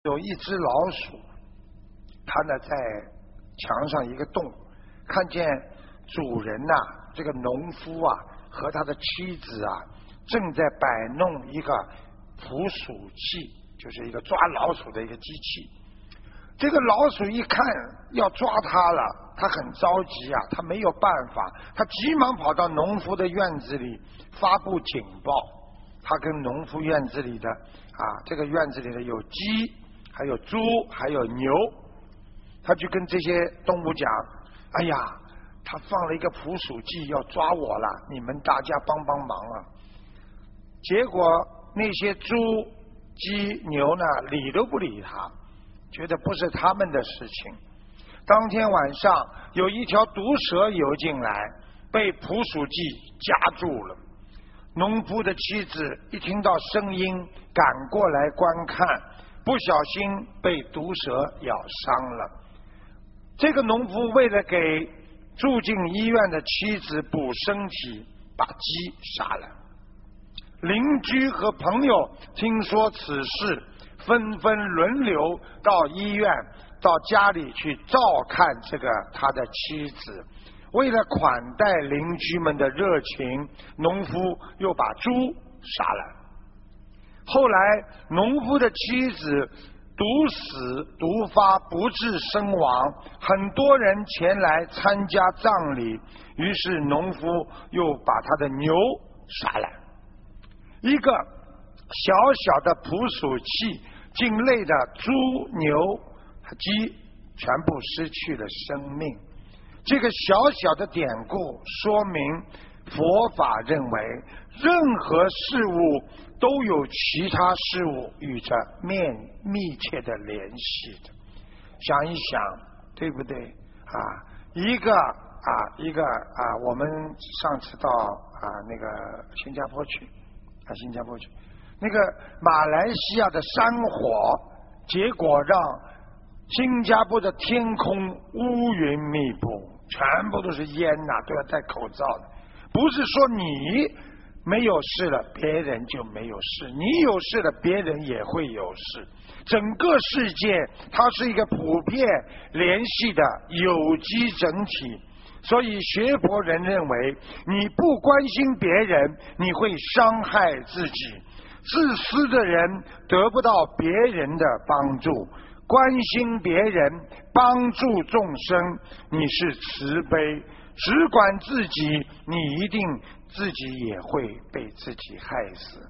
有一只老鼠，它呢在墙上一个洞，看见主人呐、这个农夫啊和他的妻子啊正在摆弄一个捕鼠器，就是一个抓老鼠的一个机器。这个老鼠一看要抓它了，他很着急啊，他没有办法，他急忙跑到农夫的院子里发布警报。他跟农夫院子里的这个院子里的有鸡，还有猪，还有牛，他就跟这些动物讲：哎呀，他放了一个捕鼠剂要抓我了，你们大家帮帮忙啊！结果那些猪、鸡、牛呢，理都不理他，觉得不是他们的事情。当天晚上有一条毒蛇游进来，被捕鼠剂夹住了。农夫的妻子一听到声音赶过来观看，不小心被毒蛇咬伤了。这个农夫为了给住进医院的妻子补身体，把鸡杀了。邻居和朋友听说此事，纷纷轮流到医院到家里去照看这个他的妻子。为了款待邻居们的热情，农夫又把猪杀了。后来农夫的妻子毒死毒发不治身亡，很多人前来参加葬礼，于是农夫又把他的牛杀了。一个小小的捕鼠器境内的猪、牛和鸡全部失去了生命。这个小小的典故说明，佛法认为任何事物都有其他事物与着密切的联系的。想一想，对不对一个我们上次到那个新加坡去，那个马来西亚的山火，结果让新加坡的天空乌云密布，全部都是烟都要戴口罩的。不是说你没有事了别人就没有事，你有事了别人也会有事。整个世界它是一个普遍联系的有机整体，所以学佛人认为，你不关心别人，你会伤害自己。自私的人得不到别人的帮助，关心别人，帮助众生，你是慈悲。只管自己，你一定自己也会被自己害死。